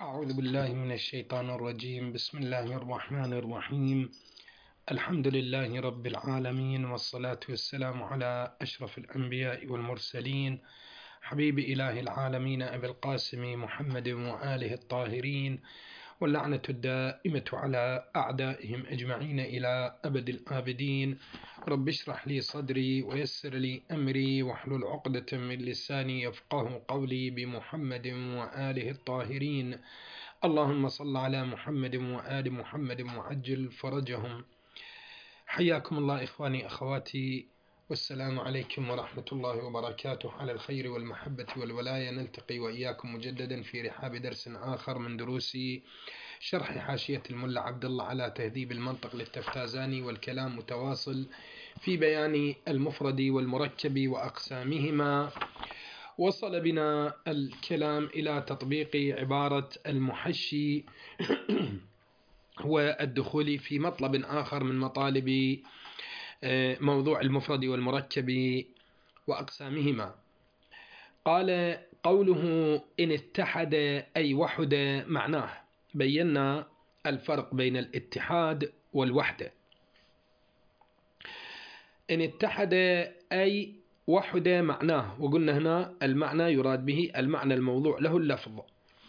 أعوذ بالله من الشيطان الرجيم. بسم الله الرحمن الرحيم. الحمد لله رب العالمين، والصلاة والسلام على أشرف الأنبياء والمرسلين، حبيب إله العالمين أبي القاسم محمد وآله الطاهرين، واللعنة الدائمة على أعدائهم أجمعين إلى أبد الآبدين. رب اشرح لي صدري ويسر لي أمري واحلل عقدة من لساني يفقه قولي، بمحمد وآله الطاهرين. اللهم صل على محمد وآل محمد وعجل فرجهم. حياكم الله إخواني أخواتي، والسلام عليكم ورحمة الله وبركاته. على الخير والمحبة والولاية نلتقي وإياكم مجددا في رحاب درس آخر من دروس شرح حاشية الملا عبد الله على تهذيب المنطق للتفتازاني، والكلام متواصل في بيان المفرد والمركب وأقسامهما. وصل بنا الكلام إلى تطبيق عبارة المحشي والدخول في مطلب آخر من مطالب موضوع المفرد والمركب وأقسامهما. قال قوله إن اتحد أي وحد معناه. بينا الفرق بين الاتحاد والوحدة. إن اتحد أي وحد معناه، وقلنا هنا المعنى يراد به المعنى الموضوع له اللفظ.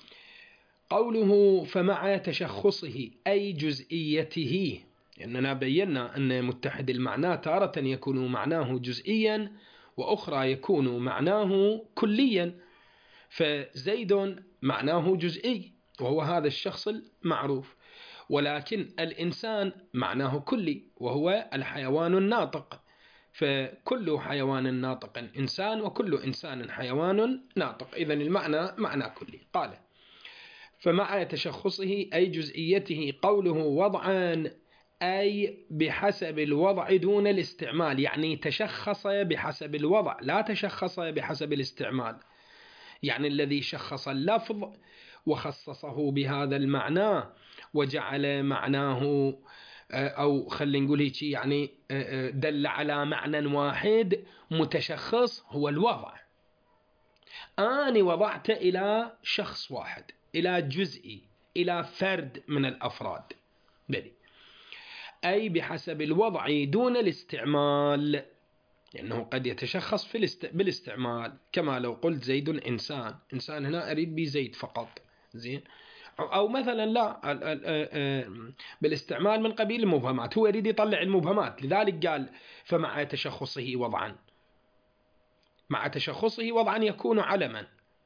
قوله فمع تشخصه أي جزئيته، لأننا بينا أن متحد المعنى تارة يكون معناه جزئيا، وأخرى يكون معناه كليا. فزيد معناه جزئي وهو هذا الشخص المعروف، ولكن الإنسان معناه كلي وهو الحيوان الناطق. فكل حيوان ناطق إنسان، وكل إنسان حيوان ناطق. إذن المعنى معنى كلي. قال فمع تشخصه أي جزئيته. قوله وضعان أي بحسب الوضع دون الاستعمال، يعني تشخص بحسب الوضع، لا تشخص بحسب الاستعمال. يعني الذي شخص اللفظ وخصصه بهذا المعنى وجعل معناه، أو خلينا نقول هيك، يعني دل على معنى واحد متشخص هو الوضع. أنا وضعت إلى شخص واحد، إلى جزئي، إلى فرد من الأفراد. بلي. أي بحسب الوضع دون الاستعمال، لأنه قد يتشخص بالاستعمال، كما لو قلت زيد إنسان. إنسان هنا أريد بزيد فقط، زين. أو مثلا لا، بالاستعمال من قبيل المبهمات، هو يريد يطلع المبهمات، لذلك قال فمع تشخصه وضعا. مع تشخصه وضعا يكون علما.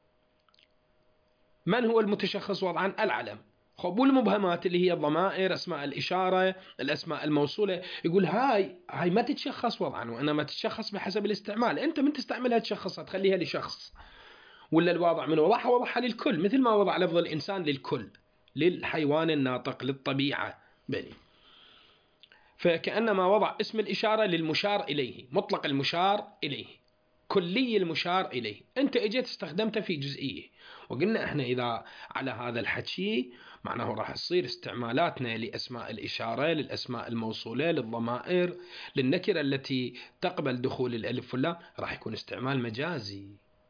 من هو المتشخص وضعا؟ العلم. خب والمبهمات اللي هي الضمائر، أسماء الإشارة، الأسماء الموصولة، يقول هاي ما تتشخص وضعا، وإنما تتشخص بحسب الاستعمال. أنت من تستعملها تشخصها، تخليها لشخص. ولا الواضع من وضعها للكل، مثل ما وضع لفظ الإنسان للكل، للحيوان الناطق، للطبيعة. بني. فكأنما وضع اسم الإشارة للمشار إليه، مطلق المشار إليه، كلي المشار إليه. أنت اجيت استخدمته في جزئية. وقلنا إحنا إذا على هذا الحكي معناه راح تصير استعمالاتنا لأسماء الإشارة، للأسماء الموصولة، للضمائر، للنكرة التي تقبل دخول الألف واللام، راح يكون استعمال مجازي.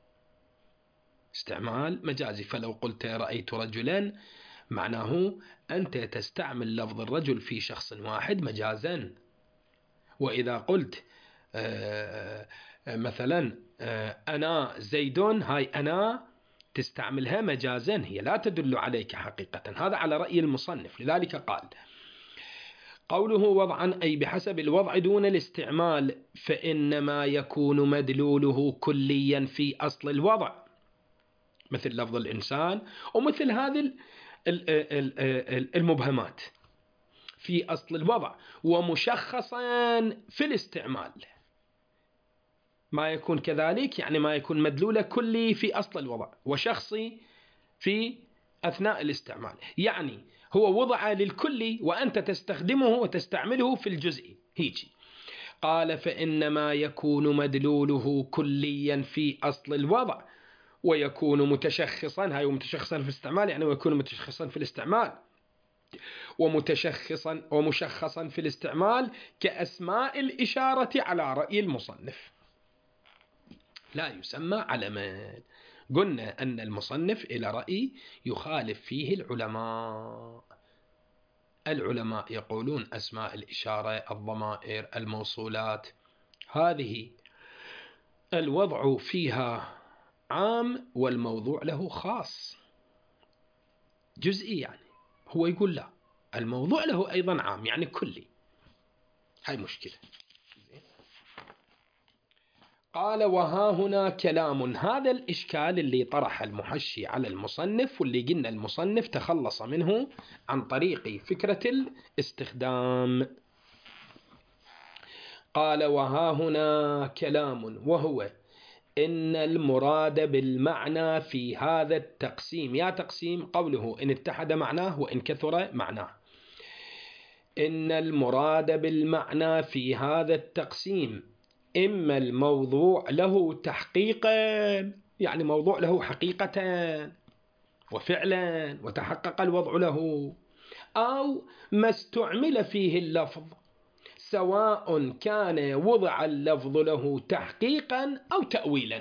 استعمال مجازي. فلو قلت رأيت رجلا، معناه أنت تستعمل لفظ الرجل في شخص واحد مجازا. وإذا قلت مثلا أنا زيد، هاي أنا تستعملها مجازا، هي لا تدل عليك حقيقة. هذا على رأي المصنف. لذلك قال قوله وضعا أي بحسب الوضع دون الاستعمال، فإنما يكون مدلوله كليا في أصل الوضع، مثل لفظ الإنسان ومثل هذه المبهمات في أصل الوضع، ومشخصا في الاستعمال. ما يكون كذلك، يعني ما يكون مدلولة كلي في أصل الوضع، وشخصي في أثناء الاستعمال. يعني هو وضع للكل وأنت تستخدمه وتستعمله في الجزء. هيجي قال فإنما يكون مدلوله كليا في أصل الوضع، ويكون متشخصا، هاي متشخصا في الاستعمال، يعني ويكون متشخصا في الاستعمال، ومشخصا في الاستعمال كأسماء الإشارة على رأي المصنف، لا يسمى علما. قلنا أن المصنف إلى رأي يخالف فيه العلماء يقولون أسماء الإشارة، الضمائر، الموصولات، هذه الوضع فيها عام والموضوع له خاص جزئي. يعني هو يقول لا، الموضوع له أيضا عام يعني كلي. هاي مشكلة. قال وها هنا كلام. هذا الإشكال اللي طرح المحشي على المصنف، واللي قلنا المصنف تخلص منه عن طريق فكرة الاستخدام. قال وها هنا كلام، وهو إن المراد بالمعنى في هذا التقسيم، يا تقسيم قوله إن اتحد معناه وإن كثر معناه، إن المراد بالمعنى في هذا التقسيم إما الموضوع له تحقيقا، يعني موضوع له حقيقة وفعلا وتحقق الوضع له، أو ما استعمل فيه اللفظ، سواء كان وضع اللفظ له تحقيقا أو تأويلا.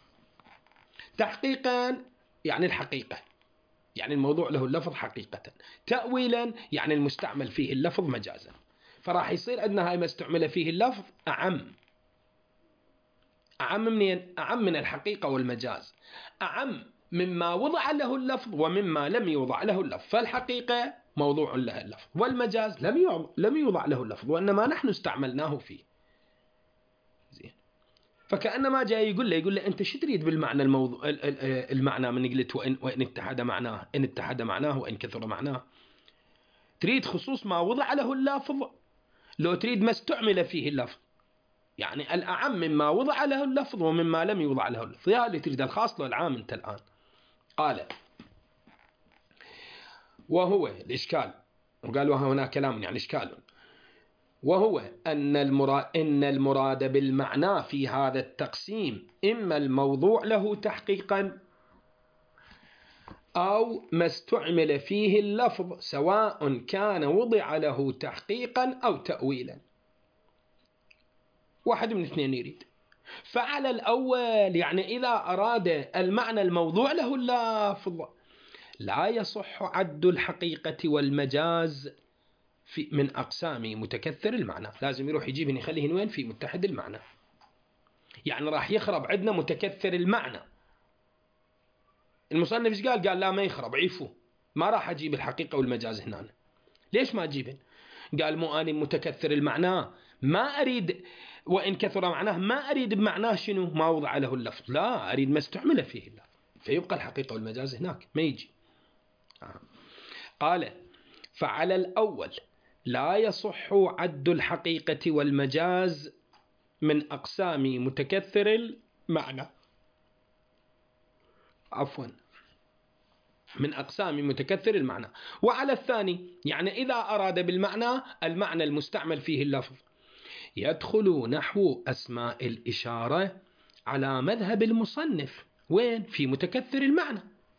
تحقيقا يعني الحقيقة، يعني الموضوع له اللفظ حقيقة. تأويلا يعني المستعمل فيه اللفظ مجازا. فراح يصير أن هاي ما استعمل فيه اللفظ أعم منين؟ أعم من الحقيقة والمجاز، أعم مما وضع له اللفظ ومما لم يوضع له اللفظ. فالحقيقة موضوع له اللفظ، والمجاز لم يوضع له اللفظ وإنما نحن استعملناه فيه. زين. فكأنما جاي يقول له أنت شو تريد بالمعنى المعنى من قلت وإن اتحد معناه، إن اتحد معناه وإن كثر معناه، تريد خصوص ما وضع له اللفظ لو تريد ما استعمل فيه اللفظ؟ يعني الأعم مما وضع له اللفظ ومما لم يوضع له اللفظ، يا اللي تريد الخاص لو العام أنت الآن. قال وهو الإشكال، وقال وها هنا كلام يعني إشكال، وهو أن المراد بالمعنى في هذا التقسيم إما الموضوع له تحقيقا أو ما استعمل فيه اللفظ، سواء كان وضع له تحقيقا أو تأويلا. واحد من اثنين يريد. فعلى الأول يعني إذا أراد المعنى الموضوع له اللفظ لا يصح عد الحقيقة والمجاز من أقسام متكثر المعنى. لازم يروح يجيبهن يخليهن وين؟ في متحد المعنى. يعني راح يخرب عندنا متكثر المعنى. المصنف ايش قال؟ قال لا ما يخرب، عيفوه، ما راح أجيب الحقيقة والمجاز هنا. ليش ما أجيبهن؟ قال مو أنا متكثر المعنى ما أريد وإن كثر معناه، ما أريد بمعناه شنو؟ ما وضع له اللفظ، لا أريد ما استعمل فيه اللفظ، فيبقى الحقيقة والمجاز هناك ما يجي. قال فعلى الأول لا يصح عد الحقيقة والمجاز من أقسام متكثر المعنى، عفوا من أقسام متكثر المعنى. وعلى الثاني يعني إذا أراد بالمعنى المعنى المستعمل فيه اللفظ، يدخل نحو أسماء الإشارة على مذهب المصنف وين؟ في متكثر المعنى،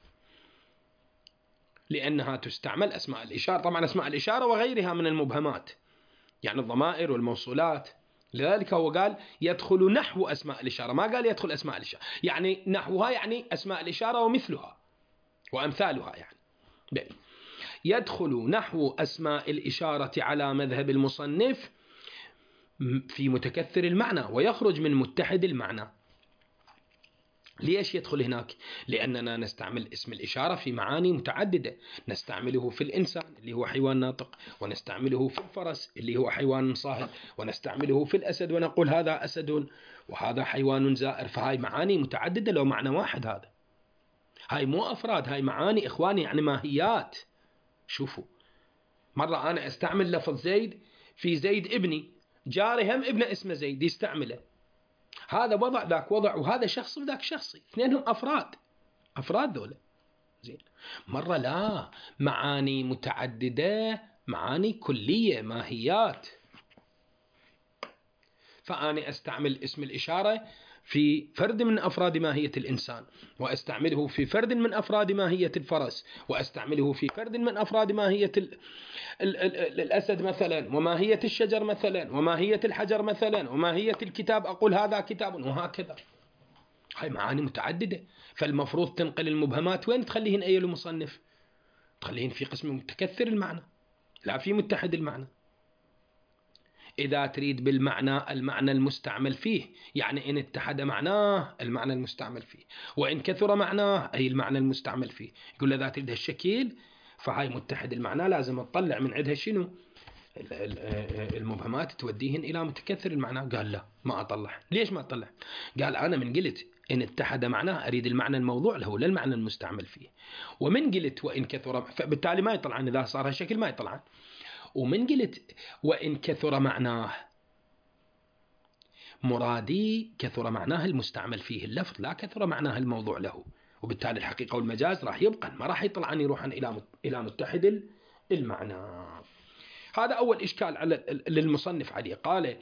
لأنها تستعمل أسماء الإشارة، طبعا أسماء الإشارة وغيرها من المبهمات، يعني الضمائر والموصولات. لذلك هو قال يدخل نحو أسماء الإشارة، ما قال يدخل أسماء الإشارة، يعني نحوها يعني أسماء الإشارة ومثلها وأمثالها. يعني بل يدخل نحو أسماء الإشارة على مذهب المصنف في متكثر المعنى ويخرج من متحد المعنى. ليش يدخل هناك؟ لأننا نستعمل اسم الإشارة في معاني متعددة، نستعمله في الإنسان اللي هو حيوان ناطق، ونستعمله في الفرس اللي هو حيوان صاهل، ونستعمله في الأسد ونقول هذا أسد وهذا حيوان زائر. فهاي معاني متعددة لو معنى واحد، هذا هاي مو أفراد، هاي معاني إخواني، يعني ماهيات. شوفوا، مرة أنا أستعمل لفظ زيد في زيد ابني، جاري هم ابنه اسمه زيد يستعمله، هذا وضع ذاك وضع، وهذا شخص وذاك شخصي، اثنينهم أفراد ذولا. زين. مرة لا، معاني متعددة، معاني كلية، ماهيات. فأنا أستعمل اسم الإشارة في فرد من أفراد ماهية الإنسان، وأستعمله في فرد من أفراد ماهية الفرس، وأستعمله في فرد من أفراد ماهية الأسد مثلا، وماهية الشجر مثلا، وماهية الحجر مثلا، وماهية الكتاب، أقول هذا كتاب، وهكذا. هاي معاني متعددة، فالمفروض تنقل المبهمات وين تخليهن أي المصنف؟ تخليهن في قسم متكثر المعنى لا في متحد المعنى. إذا تريد بالمعنى المعنى المستعمل فيه، يعني إن اتحد معناه المعنى المستعمل فيه، وإن كثر معناه أي المعنى المستعمل فيه. يقول إذا تريد هالشكل فهاي متحد المعنى لازم تطلع من عندها شنو؟ المبهمات توديهن إلى متكثر المعنى. قال لا ما أطلع. ليش ما أطلع؟ قال أنا من قلت إن اتحد معناه أريد المعنى الموضوع له لا المعنى المستعمل فيه، ومن قلت وإن كثر فبالتالي ما يطلعن، إذا صار هالشكل ما يطلعن. ومن قلت وإن كثر معناه، مرادي كثر معناه المستعمل فيه اللفظ لا كثر معناه الموضوع له، وبالتالي الحقيقة والمجاز راح يبقى ما راح يطلعن يروحن إلى متحد المعنى. هذا أول إشكال على للمصنف عليه. قال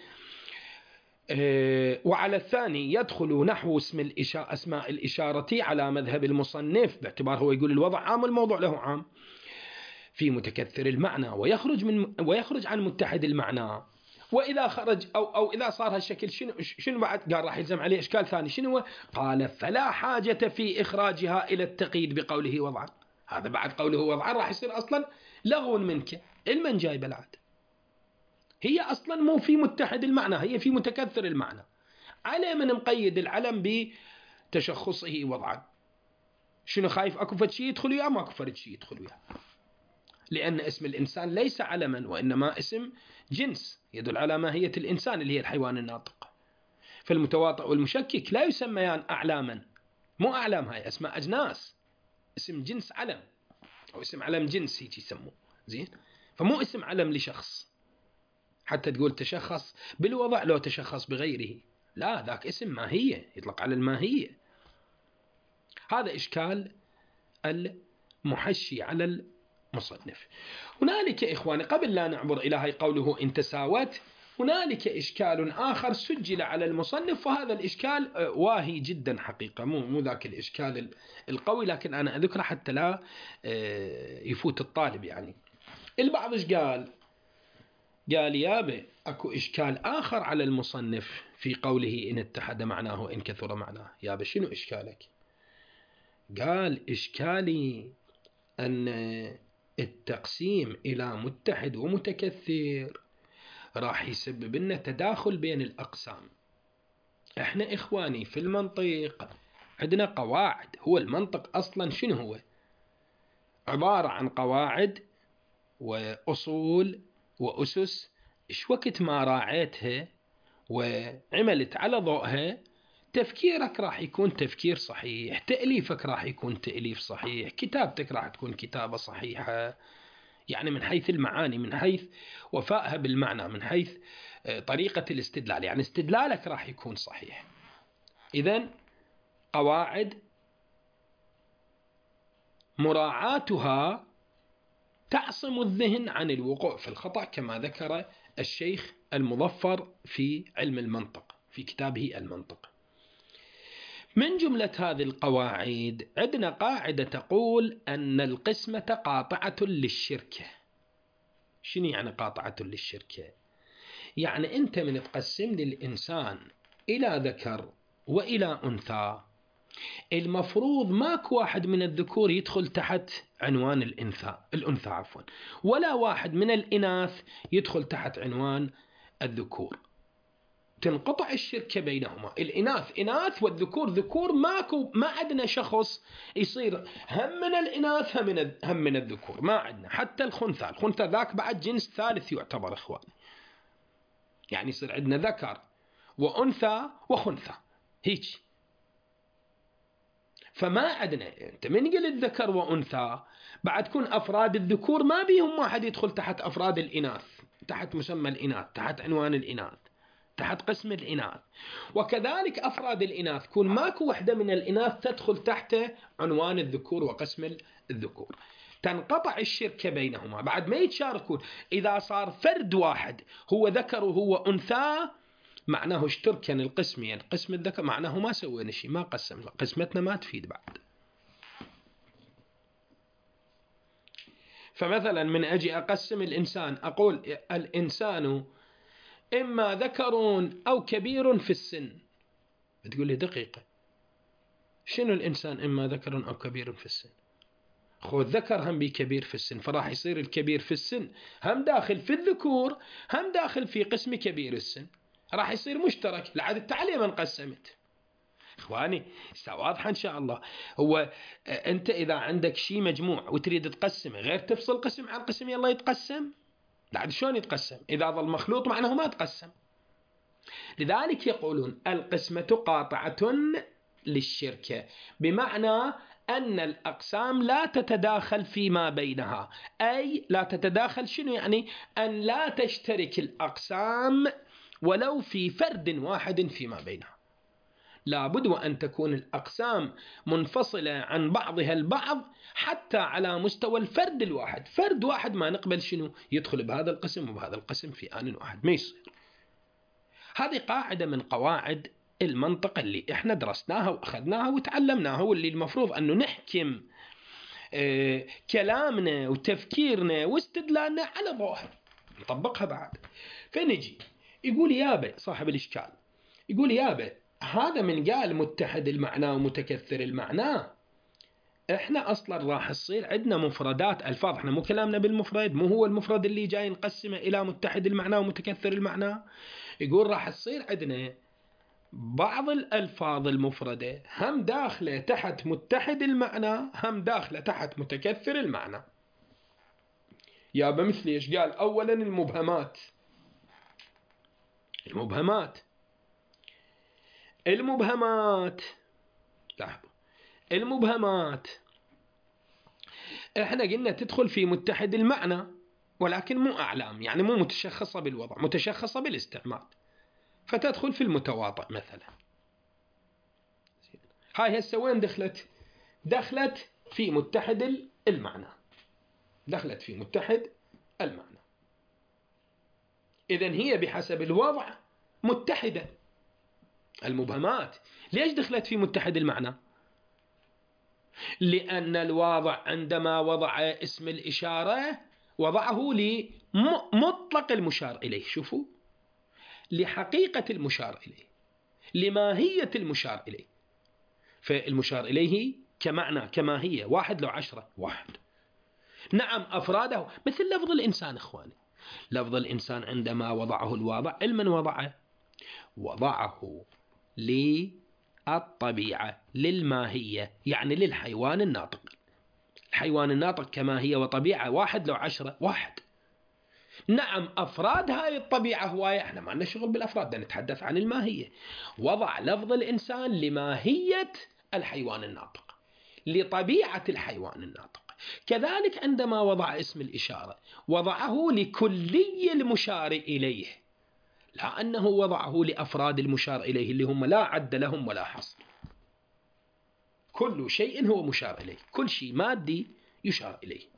وعلى الثاني يدخل نحو أسماء الإشارة على مذهب المصنف، باعتبار هو يقول الوضع عام والموضوع له عام في متكثر المعنى، ويخرج عن متحد المعنى. وإذا خرج أو إذا صار هالشكل شنو بعد؟ قال راح يلزم عليه إشكال ثاني. شنو؟ قال فلا حاجة في إخراجها إلى التقييد بقوله وضعا. هذا بعد قوله وضعا راح يصير أصلا لغو منك. المن جايب العاد؟ هي أصلا مو في متحد المعنى، هي في متكثر المعنى. على من مقيد العلم بتشخصه وضعا؟ شنو خايف أكو فد شيء يدخل وياه؟ ما أكو فد شيء يدخل وياه، لأن اسم الإنسان ليس علما وإنما اسم جنس يدل على ماهية الإنسان اللي هي الحيوان الناطق. فالمتواطئ والمشكك لا يسميان أعلاما، مو أعلام، هاي أسماء أجناس، اسم جنس علم أو اسم علم جنس هيك يسموه. زين، فمو اسم علم لشخص حتى تقول تشخص بالوضع لو تشخص بغيره، لا ذاك اسم ماهية يطلق على الماهية. هذا إشكال المحشي على المصنف. هنالك إخواني قبل لا نعبر إلى هاي قوله إن تساوت، هنالك إشكال آخر سجل على المصنف، وهذا الإشكال واهي جدا حقيقة، مو ذاك الإشكال القوي، لكن أنا أذكره حتى لا يفوت الطالب. يعني البعض إيش قال يابا أكو إشكال آخر على المصنف في قوله إن اتحد معناه وإن كثر معناه. يابا شنو إشكالك؟ قال إشكالي أن التقسيم إلى متحد ومتكثر راح يسبب لنا تداخل بين الأقسام. احنا إخواني في المنطق عندنا قواعد، هو المنطق أصلا شنو هو؟ عبارة عن قواعد وأصول وأسس، إيش وقت ما راعيتها وعملت على ضوءها تفكيرك راح يكون تفكير صحيح، تأليفك راح يكون تأليف صحيح، كتابتك راح تكون كتابة صحيحة، يعني من حيث المعاني، من حيث وفائها بالمعنى، من حيث طريقة الاستدلال، يعني استدلالك راح يكون صحيح. إذن قواعد مراعاتها تعصم الذهن عن الوقوع في الخطأ، كما ذكر الشيخ المظفر في علم المنطق في كتابه المنطق. من جملة هذه القواعد عندنا قاعدة تقول أن القسمة قاطعة للشركة. شنو يعني قاطعة للشركة؟ يعني أنت من تقسم للإنسان إلى ذكر وإلى أنثى، المفروض ماكو واحد من الذكور يدخل تحت عنوان الأنثى عفوا، ولا واحد من الإناث يدخل تحت عنوان الذكور. تنقطع الشركة بينهما، الإناث إناث والذكور ذكور، ما عندنا شخص يصير هم من الإناث هم من الذكور، ما عندنا. حتى الخنثى ذاك بعد جنس ثالث يعتبر إخواني، يعني يصير عندنا ذكر وأنثى وخنثى هيك. فما عندنا أنت من قلت ذكر وأنثى بعد تكون أفراد الذكور ما بيهم واحد يدخل تحت أفراد الإناث، تحت مسمى الإناث، تحت عنوان الإناث، تحت قسم الإناث. وكذلك أفراد الإناث كون ماكو وحدة من الإناث تدخل تحت عنوان الذكور وقسم الذكور. تنقطع الشركة بينهما، بعد ما يتشاركون. إذا صار فرد واحد هو ذكر وهو أنثى معناه اشتركن القسمين، يعني قسم الذكر معناه ما سوينا شيء، ما قسمنا، قسمتنا ما تفيد بعد. فمثلا من أجي أقسم الإنسان أقول الإنسان إما ذكر أو كبير في السن، بتقول لي دقيقة، شنو الإنسان إما ذكر أو كبير في السن؟ خذ ذكر هم بكبير في السن، فراح يصير الكبير في السن هم داخل في الذكور هم داخل في قسم كبير السن، راح يصير مشترك. لعد التعليم انقسمت. إخواني واضحة إن شاء الله. هو أنت إذا عندك شيء مجموع وتريد تقسمه غير تفصل قسم عن قسم يلا يتقسم، لعد شلون يتقسم؟ إذا ظل مخلوط معناه ما تقسم. لذلك يقولون القسمة قاطعة للشركة، بمعنى أن الأقسام لا تتداخل فيما بينها. أي لا تتداخل شنو يعني؟ أن لا تشترك الأقسام ولو في فرد واحد فيما بينها. لابد وأن تكون الأقسام منفصلة عن بعضها البعض حتى على مستوى الفرد الواحد. فرد واحد ما نقبل شنو يدخل بهذا القسم وبهذا القسم في آن واحد، ما يصير. هذه قاعدة من قواعد المنطق اللي احنا درسناها واخذناها وتعلمناها، واللي المفروض انه نحكم كلامنا وتفكيرنا واستدلالنا على ضوءها نطبقها بعد. فنجي يقول يابا صاحب الاشكال، يقول يابا هذا من قال متحد المعنى ومتكثر المعنى، احنا اصلا راح تصير عندنا مفردات الفاظ. احنا مو كلامنا بالمفرد، مو هو المفرد اللي جاي نقسمه الى متحد المعنى ومتكثر المعنى. يقول راح تصير عندنا بعض الألفاظ المفردة هم داخلة تحت متحد المعنى هم داخلة تحت متكثر المعنى. يابا مثل ايش قال؟ أولا المبهمات. لاحظوا المبهمات احنا قلنا تدخل في متحد المعنى، ولكن مو أعلام، يعني مو متشخصة بالوضع، متشخصة بالاستعمال، فتدخل في المتواطئ مثلا. هاي هسه وين دخلت؟ دخلت في متحد المعنى، دخلت في متحد المعنى. إذن هي بحسب الوضع متحدة. المبهمات ليش دخلت في متحد المعنى؟ لأن الواضع عندما وضع اسم الإشارة وضعه لمطلق المشار إليه، شوفوا، لحقيقة المشار إليه، لماهية المشار إليه. فالمشار إليه كمعنى كماهية 1 لو 10 واحد. نعم أفراده مثل لفظ الإنسان. إخواني لفظ الإنسان عندما وضعه الواضع لمن وضعه للطبيعة للماهية، يعني للحيوان الناطق. الحيوان الناطق كماهية وطبيعة 1 لو 10 واحد. نعم أفراد هاي الطبيعة هواية، احنا ما لنا شغل بالأفراد، نتحدث عن الماهية. وضع لفظ الإنسان لماهية الحيوان الناطق، لطبيعة الحيوان الناطق. كذلك عندما وضع اسم الإشارة وضعه لكلي المشار إليه، لا أنه وضعه لأفراد المشار إليه اللي هم لا عد لهم ولا حصر. كل شيء هو مشار إليه، كل شيء مادي يشار إليه.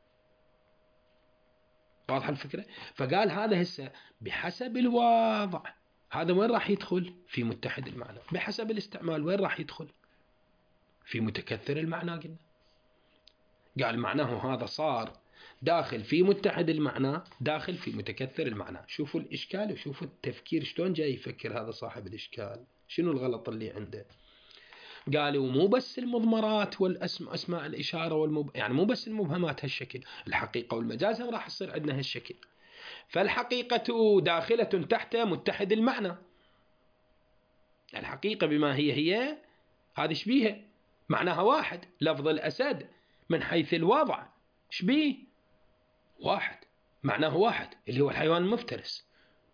واضح الفكرة؟ فقال هذا هسه بحسب الوضع، هذا وين راح يدخل؟ في متحد المعنى. بحسب الاستعمال وين راح يدخل؟ في متكثر المعنى. قلنا قال معناه هذا صار داخل في متحد المعنى، داخل في متكثر المعنى. شوفوا الإشكال وشوفوا التفكير شلون جاي يفكر هذا صاحب الإشكال، شنو الغلط اللي عنده. قالوا مو بس المضمرات والأسماء الإشارة يعني مو بس المبهمات هالشكل، الحقيقة والمجاز هم راح يصير عندنا هالشكل. فالحقيقة داخلة تحت متحد المعنى. الحقيقة بما هي هذه شبيهة معناها واحد. لفظ الأسد من حيث الوضع شبيه واحد، معناه واحد اللي هو الحيوان المفترس.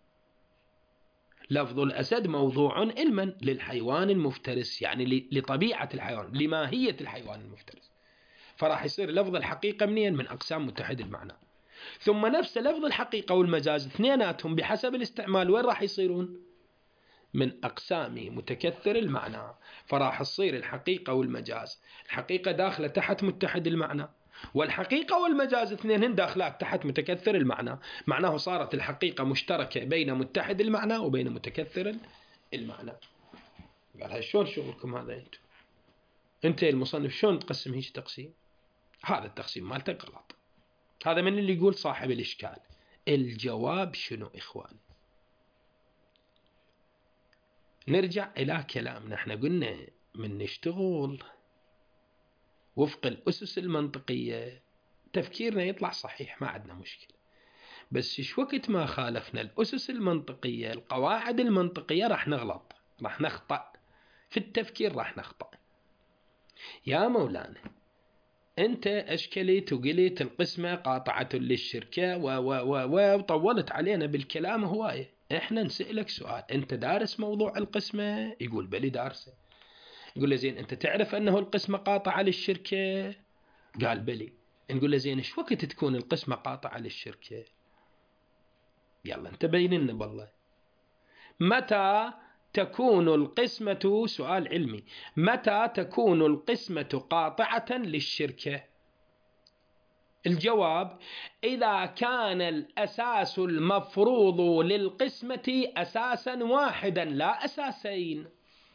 لفظ الأسد موضوع علما للحيوان المفترس، يعني لطبيعة الحيوان، لماهية الحيوان المفترس. فراح يصير لفظ الحقيقة منين؟ من أقسام متحد المعنى. ثم نفس لفظ الحقيقة والمجاز اثنيناتهم بحسب الاستعمال وين راح يصيرون؟ من أقسام متكثر المعنى. فراح تصير الحقيقة والمجاز، الحقيقة داخلة تحت متحد المعنى، والحقيقة والمجاز اثنين داخلات تحت متكثر المعنى. معناه صارت الحقيقة مشتركة بين متحد المعنى وبين متكثر المعنى. قال هاي شلون شغلكم هذا؟ انت المصنف شلون تقسم هيك تقسيم؟ هذا التقسيم مالتك غلط. هذا من اللي يقول صاحب الإشكال. الجواب شنو إخواني؟ نرجع إلى كلامنا. احنا قلنا من نشتغل وفق الأسس المنطقية تفكيرنا يطلع صحيح، ما عندنا مشكلة. بس إيش وقت ما خالفنا الأسس المنطقية، القواعد المنطقية، راح نغلط، راح نخطأ في التفكير، راح نخطأ. يا مولانا أنت أشكلت وقلت القسمة قاطعة للشركة وطولت علينا بالكلام هواية. إحنا نسألك سؤال، أنت دارس موضوع القسمة؟ يقول بلي دارسه. نقول له زين أنت تعرف أنه القسمة قاطعة للشركة؟ قال بلي. نقول له زين إيش وقت تكون القسمة قاطعة للشركة؟ يلا أنت بين لنا بالله، متى تكون القسمة، سؤال علمي، متى تكون القسمة قاطعة للشركة؟ الجواب: إذا كان الأساس المفروض للقسمة أساسا واحدا لا أساسين.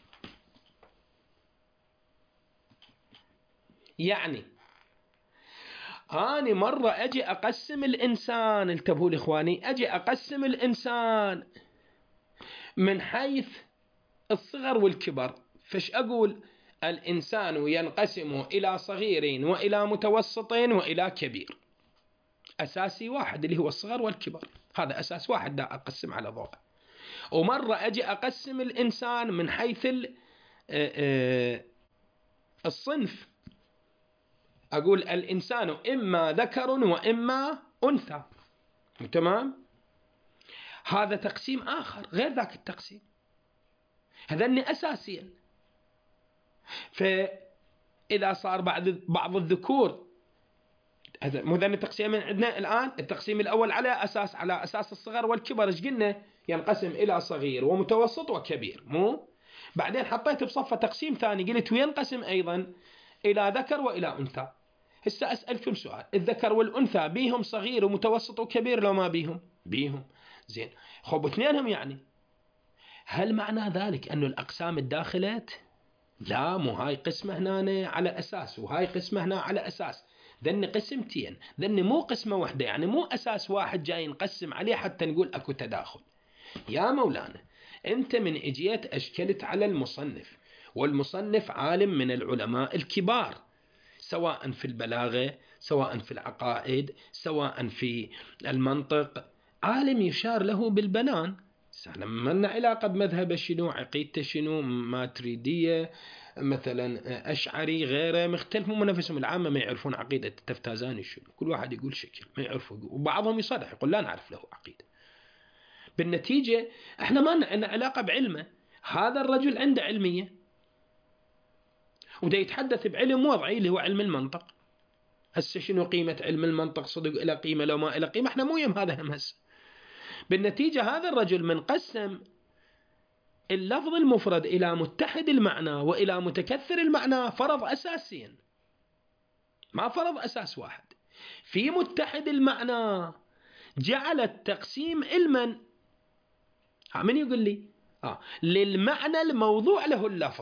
يعني أنا مرة أجي أقسم الإنسان، انتبهوا لإخواني، أجي أقسم الإنسان من حيث الصغر والكبر. فش أقول؟ الإنسان ينقسم إلى صغير وإلى متوسط وإلى كبير. أساسي واحد اللي هو الصغر والكبر، هذا أساس واحد دا أقسم على ضوءه. ومرة أجي أقسم الإنسان من حيث الصنف، أقول الإنسان إما ذكر وإما أنثى. تمام؟ هذا تقسيم آخر غير ذاك التقسيم، هذني أساسيا. فإذا صار بعض الذكور، هذا مو ذني التقسيم من عندنا الآن. التقسيم الأول على أساس الصغر والكبر، إيش قلنا؟ ينقسم إلى صغير ومتوسط وكبير، مو؟ بعدين حطيت بصفة تقسيم ثاني، قلت وينقسم أيضا إلى ذكر وإلى أنثى. هسه أسألكم سؤال، الذكر والأنثى بيهم صغير ومتوسط وكبير لو ما بيهم؟ بيهم. زين، خب اثنينهم يعني. هل معنى ذلك أن الأقسام الداخلات؟ لا، مو هاي قسمة هنا على أساس وهاي قسمة هنا على أساس، ذن قسمتين، ذن مو قسمة واحدة، يعني مو أساس واحد جاي نقسم عليه حتى نقول أكو تداخل. يا مولانا أنت من إجيت أشكلت على المصنف، والمصنف عالم من العلماء الكبار، سواء في البلاغة، سواء في العقائد، سواء في المنطق، عالم يشار له بالبنان. ما لنا علاقة بمذهب شنو، عقيدته شنو، ماتريدية مثلا، أشعري، غيره، مختلف من نفسهم. العامة ما يعرفون عقيدة التفتازاني شنو، كل واحد يقول شكل ما يعرفه، وبعضهم يصرح يقول لا نعرف له عقيدة. بالنتيجة احنا ما لنا علاقة بعلمه، هذا الرجل عنده علمية وده يتحدث بعلم وضعي اللي هو علم المنطق. هسه شنو قيمة علم المنطق؟ صدق إلى قيمة لو ما إلى قيمة؟ احنا مو يم هذا هم هسه. بالنتيجة هذا الرجل من قسم اللفظ المفرد إلى متحد المعنى وإلى متكثر المعنى، فرض أساسين، ما فرض أساس واحد. في متحد المعنى جعل التقسيم علما. من يقول لي؟ للمعنى الموضوع له اللفظ.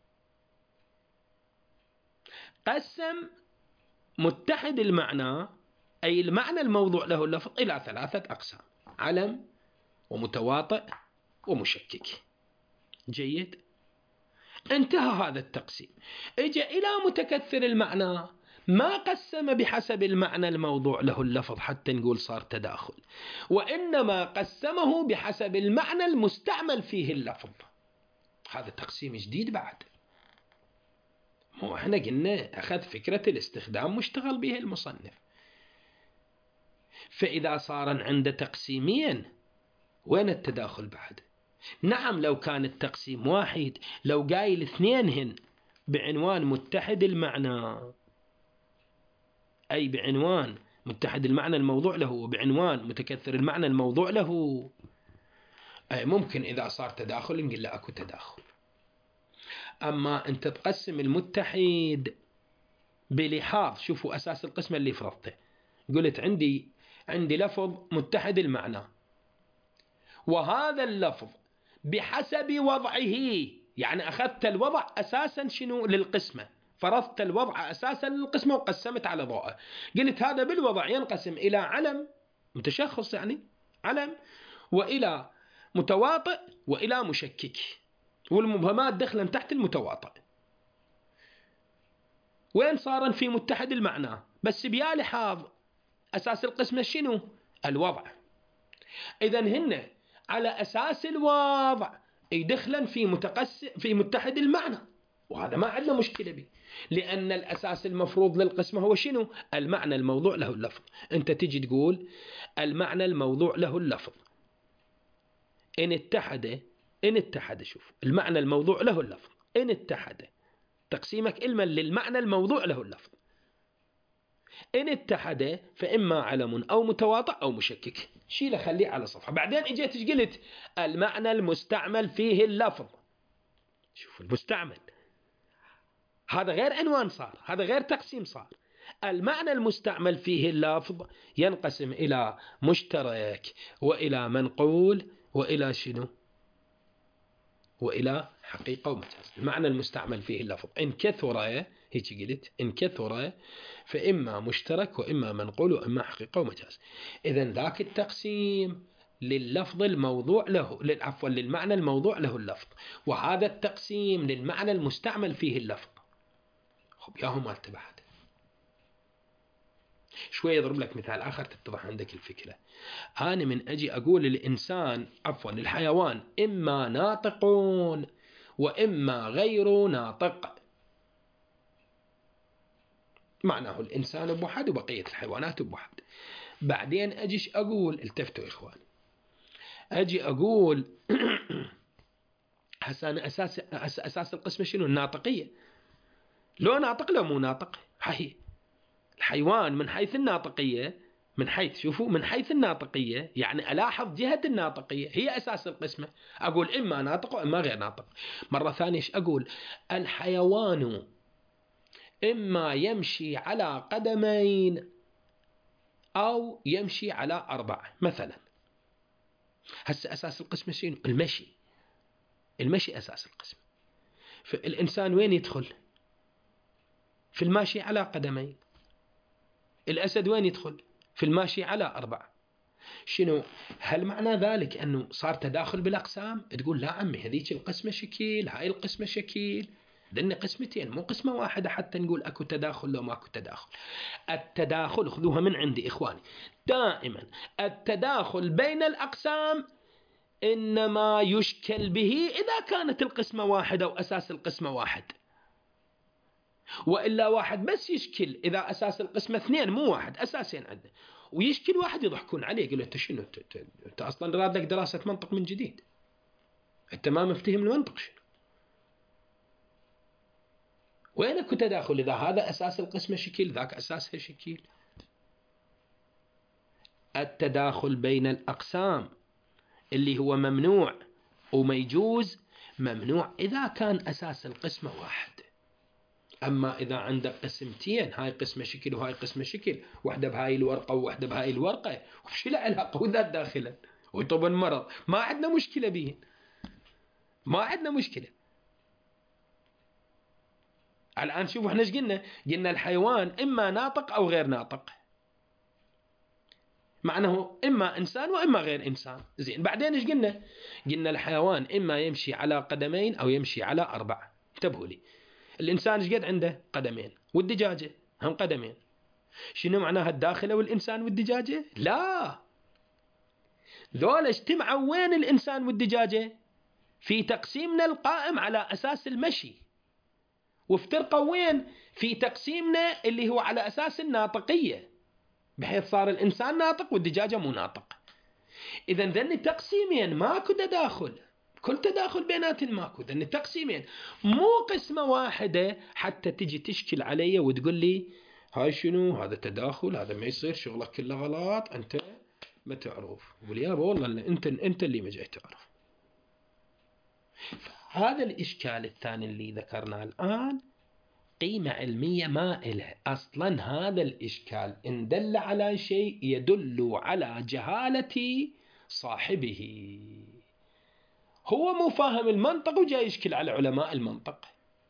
قسم متحد المعنى، أي المعنى الموضوع له اللفظ، إلى 3 أقسام: علم ومتواطئ ومشكك. جيد، انتهى هذا التقسيم. اجى إلى متكثر المعنى، ما قسم بحسب المعنى الموضوع له اللفظ حتى نقول صار تداخل، وإنما قسمه بحسب المعنى المستعمل فيه اللفظ. هذا تقسيم جديد بعد، مو احنا قلنا أخذ فكرة الاستخدام مشتغل به المصنف. فإذا صار عنده تقسيمين، وين التداخل بعد؟ نعم لو كان التقسيم واحد، لو قايل اثنينهن بعنوان متحد المعنى، أي بعنوان متحد المعنى الموضوع له وبعنوان متكثر المعنى الموضوع له، أي ممكن إذا صار تداخل نقول له أكو تداخل. أما أنت تقسم المتحد بلحاظ، شوفوا أساس القسمة اللي فرضته، قلت عندي لفظ متحد المعنى، وهذا اللفظ بحسب وضعه، يعني أخذت الوضع أساسا شنو للقسمة، فرضت الوضع أساسا للقسمة وقسمت على ضوءه. قلت هذا بالوضع ينقسم إلى علم متشخص، يعني علم، وإلى متواطئ، وإلى مشكك، والمبهمات دخلا تحت المتواطئ. وين صار في متحد المعنى، بس بيا لحاظ أساس القسمة شنو؟ الوضع. إذن هن على أساس الوضع يدخلن في متحد المعنى، وهذا ما عندنا مشكلة به، لأن الأساس المفروض للقسمة هو شنو؟ المعنى الموضوع له اللفظ. أنت تجي تقول المعنى الموضوع له اللفظ، إن اتحد شوف المعنى الموضوع له اللفظ، إن اتحد تقسيمك علما للمعنى الموضوع له اللفظ، إن اتحد فإما علم أو متواطئ أو مشكك، شيله خليه على صفحة. بعدين اجيت ايش قلت؟ المعنى المستعمل فيه اللفظ. شوف المستعمل هذا غير عنوان صار، هذا غير تقسيم صار. المعنى المستعمل فيه اللفظ ينقسم إلى مشترك وإلى منقول وإلى شنو؟ وإلى حقيقة ومجاز. المعنى المستعمل فيه اللفظ إن كثر، هيك قلت، إن كثر فإما مشترك وإما منقول وإما حقيقة ومجاز. إذن ذاك التقسيم لللفظ الموضوع له، عفوا للمعنى الموضوع له اللفظ، وهذا التقسيم للمعنى المستعمل فيه اللفظ. خب ياهو مالته بعد شوي يضرب لك مثال آخر تتضح عندك الفكرة. أنا من أجي أقول الإنسان، عفوا الحيوان، إما ناطقون وإما غير ناطق، معناه الإنسان بوحد وبقية الحيوانات بوحد. بعدين أجيش أقول، التفتوا إخوان، أجي أقول حسان أساس القسمة شنو؟ الناطقية. لو ناطق لو مو ناطق، حي الحيوان من حيث الناطقية، من حيث شوفوا من حيث الناطقية، يعني ألاحظ جهة الناطقية هي أساس القسمة، أقول إما ناطق وإما غير ناطق. مرة ثانية أقول الحيوان إما يمشي على قدمين أو يمشي على 4 مثلا. هسه أساس القسمة شنو؟ المشي. المشي أساس القسمة. فالإنسان وين يدخل؟ في الماشي على قدمين. الأسد وين يدخل؟ في الماشي على 4. شنو؟ هل معنى ذلك أنه صار تداخل بالأقسام؟ تقول لا عمي، هذيك القسمة شكل، هاي القسمة شكل، ذن قسمتين مو قسمة واحدة حتى نقول أكو تداخل لو ماكو تداخل. التداخل خذوها من عندي إخواني، دائما التداخل بين الأقسام إنما يشكل به إذا كانت القسمة واحدة وأساس القسمة واحد، وإلا واحد بس يشكل إذا أساس القسمة 2 مو واحد، أساسين عنده، ويشكل واحد يضحكون عليه، يقول له أنت شنو، أنت أصلا راد لك دراسة منطق من جديد، أنت ما مفتهم المنطق شنو، وين أكو تداخل إذا هذا أساس القسمة شكل ذاك أساسها شكل. التداخل بين الأقسام اللي هو ممنوع وميجوز، ممنوع إذا كان أساس القسمة واحد. أما إذا عندك قسمتين، هاي قسمة شكل وهاي قسمة شكل، واحدة بهاي الورقة وواحدة بهاي الورقة، وش العلاقة وذات داخلا وطبعا مرض، ما عندنا مشكلة بهن، ما عندنا مشكلة. الآن شوفوا احنا ايش قلنا الحيوان إما ناطق أو غير ناطق، معناه إما إنسان وإما غير إنسان. زين بعدين ايش قلنا الحيوان إما يمشي على قدمين أو يمشي على 4. انتبهوا لي، الإنسان ايش قد عنده؟ قدمين، والدجاجة هم قدمين. شنو معناها الداخلة والإنسان والدجاجة؟ لا، ذولا اجتمعوا وين الإنسان والدجاجة؟ في تقسيمنا القائم على أساس المشي، وافترقوا وين؟ في تقسيمنا اللي هو على أساس الناطقية، بحيث صار الإنسان ناطق والدجاجة مو ناطق. إذن ذن تقسيمين ماكو تداخل، كل تداخل بيناتهم ماكو، ذن تقسيمين مو قسمة واحدة حتى تجي تشكل علي وتقول لي هاي شنو، هذا تداخل، هذا ما يصير، شغلك كله غلط، أنت ما تعرف. قول يابا والله أنت اللي ما جاي تعرف. هذا الإشكال الثاني اللي ذكرناه الآن قيمة علمية ما إله أصلا. هذا الإشكال إن دل على شيء يدل على جهالة صاحبه، هو مو فاهم المنطق وجاي يشكل على علماء المنطق،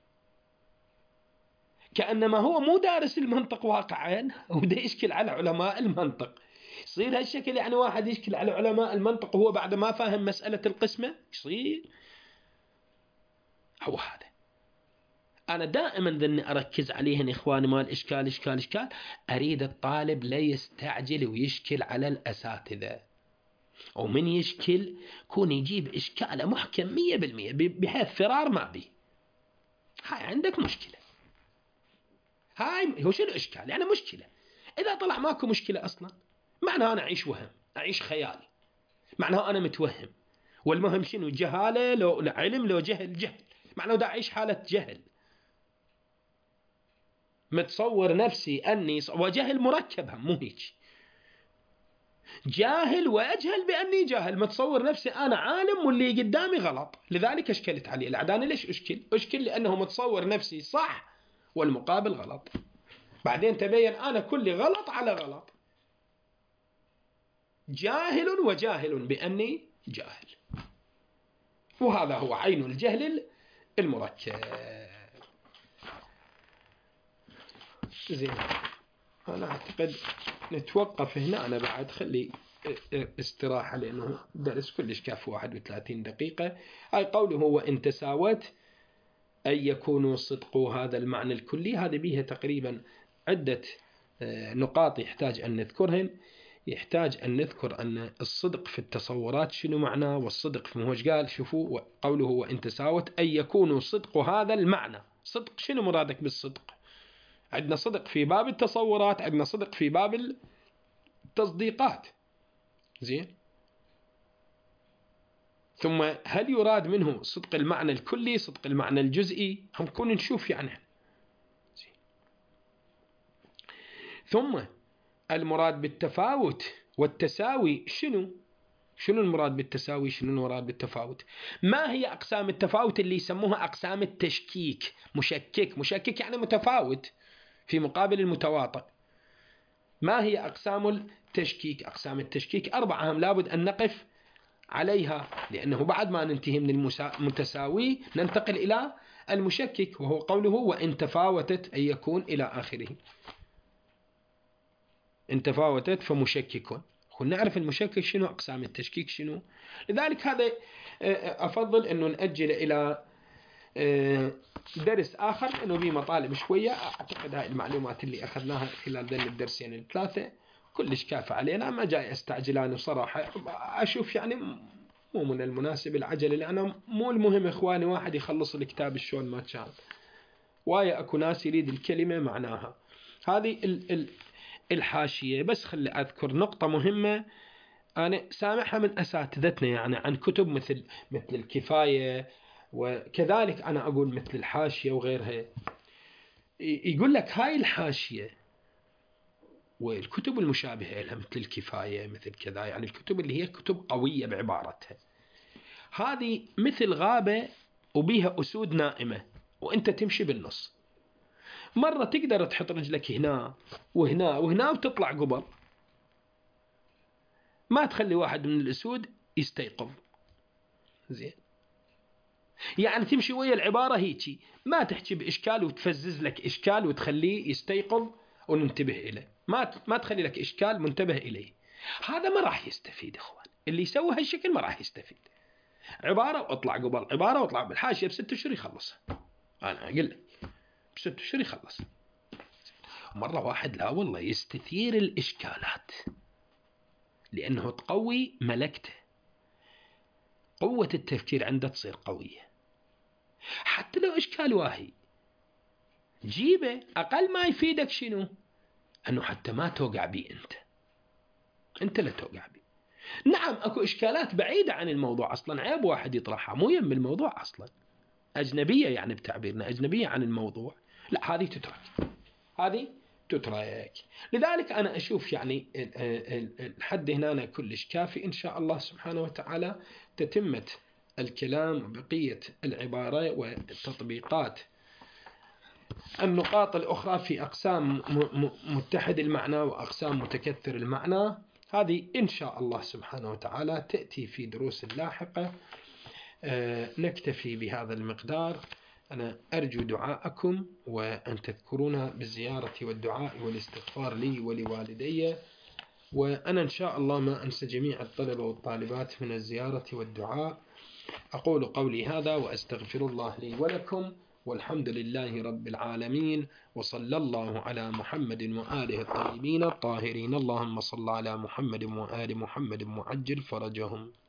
كأنما هو مو دارس المنطق واقعا وده يشكل على علماء المنطق. يصير هالشكل يعني واحد يشكل على علماء المنطق وهو بعد ما فاهم مسألة القسمة؟ يصير هو هذا. أنا دائما ذني أركز عليهن إخواني، ما الإشكال إشكال، أريد الطالب لا يستعجل ويشكل على الأساتذة، ومن يشكل كون يجيب إشكاله محكم 100% بحيث فرار ما بي. هاي عندك مشكلة. هاي هو شنو إشكال؟ يعني مشكلة. إذا طلع ماكو مشكلة أصلا معناه أنا أعيش وهم، أعيش خيالي، معناه أنا متوهم. والمهم شنو؟ جهالة لو علم، لو جهل، معناه دا أعيش حالة جهل، متصور نفسي أني وجهل مركب، هم مو هيك، جاهل وأجهل بأني جاهل، متصور نفسي أنا عالم واللي قدامي غلط. لذلك أشكلت عليه العداني. ليش أشكل؟ لأنه متصور نفسي صح والمقابل غلط. بعدين تبين أنا كلي غلط على غلط، جاهل وجاهل بأني جاهل، وهذا هو عين الجهل المركب. زين، أنا أعتقد نتوقف هنا. أنا بعد خلي استراحة لأنه درس كلش كاف 31 دقيقة. هاي قوله وإن تساوت أن يكون صدق هذا المعنى الكلي، هذه بيها تقريبا عدة نقاط يحتاج أن نذكرهن. يحتاج أن نذكر أن الصدق في التصورات شنو معناه، والصدق في مهوش قال. شوفوا قوله وإن تساوت أن يكون صدق هذا المعنى. صدق شنو مرادك بالصدق؟ عندنا صدق في باب التصورات، عندنا صدق في باب التصديقات. زين، ثم هل يراد منه صدق المعنى الكلي، صدق المعنى الجزئي؟ هم كون نشوف يعني. زين. ثم المراد بالتفاوت والتساوي شنو المراد بالتساوي، شنو المراد بالتفاوت؟ ما هي أقسام التفاوت اللي يسموها أقسام التشكيك؟ مشكك يعني متفاوت في مقابل المتواطئ. ما هي أقسام التشكيك؟ أقسام التشكيك 4 لابد أن نقف عليها، لأنه بعد ما ننتهي من المتساوي ننتقل إلى المشكك، وهو قوله وإن تفاوتت أن يكون إلى آخره. إن تفاوتت فمشكك. نعرف المشكك شنو، أقسام التشكيك شنو. لذلك هذا أفضل أنه نأجل إلى درس آخر، أنه بيه مطالب شوية. أعتقد هاي المعلومات اللي أخذناها خلال ذلك الدرسين ال3 كلش كافة علينا، ما جاي استعجلان صراحة. أشوف يعني مو من المناسب العجلة، لأنه مو المهم إخواني واحد يخلص الكتاب الشون ما كان. وايا أكو ناس يريد الكلمة معناها. هذه الحاشية بس. خلي أذكر نقطة مهمة أنا سامعها من أساتذتنا، يعني عن كتب مثل الكفاية، وكذلك أنا أقول مثل الحاشية وغيرها. يقول لك هاي الحاشية والكتب المشابهة لها مثل الكفاية مثل كذا، يعني الكتب اللي هي كتب قوية بعبارتها، هذه مثل غابة وبيها أسود نائمة وأنت تمشي بالنص. مرة تقدر تحط رجلك هنا وهنا وهنا وتطلع قبل، ما تخلي واحد من الأسود يستيقظ. زين، يعني تمشي ويا العبارة هيجي، ما تحكي بإشكال وتفزز لك إشكال وتخليه يستيقظ وننتبه إليه، ما تخلي لك إشكال منتبه إليه. هذا ما راح يستفيد إخوان. اللي يسوي هالشكل ما راح يستفيد. عبارة واطلع قبل عبارة واطلع بالحاشية ب6 أشهر يخلص. أنا أقول لك ب6 أشهر يخلص. مرة واحد لا والله يستثير الإشكالات، لأنه تقوي ملكته، قوة التفكير عنده تصير قوية. حتى لو إشكال واهي جيبه، أقل ما يفيدك شنو؟ أنه حتى ما توقع بي أنت لا توقع بي. نعم أكو إشكالات بعيدة عن الموضوع أصلا، عيب واحد يطرحها، مو يم الموضوع أصلا، أجنبية يعني بتعبيرنا، أجنبية عن الموضوع، لا هذه تترك. لذلك أنا أشوف يعني الحد هنا كلش كافي إن شاء الله سبحانه وتعالى. تتمة الكلام وبقية العبارة والتطبيقات النقاط الأخرى في أقسام متحد المعنى وأقسام متكثر المعنى، هذه إن شاء الله سبحانه وتعالى تأتي في دروس لاحقة. نكتفي بهذا المقدار. أنا أرجو دعاءكم وأن تذكرونا بالزيارة والدعاء والاستغفار لي ولوالدي، وأنا إن شاء الله ما أنسى جميع الطلبة والطالبات من الزيارة والدعاء. أقول قولي هذا وأستغفر الله لي ولكم، والحمد لله رب العالمين، وصلى الله على محمد وآله الطيبين الطاهرين. اللهم صل على محمد وآل محمد معجل فرجهم.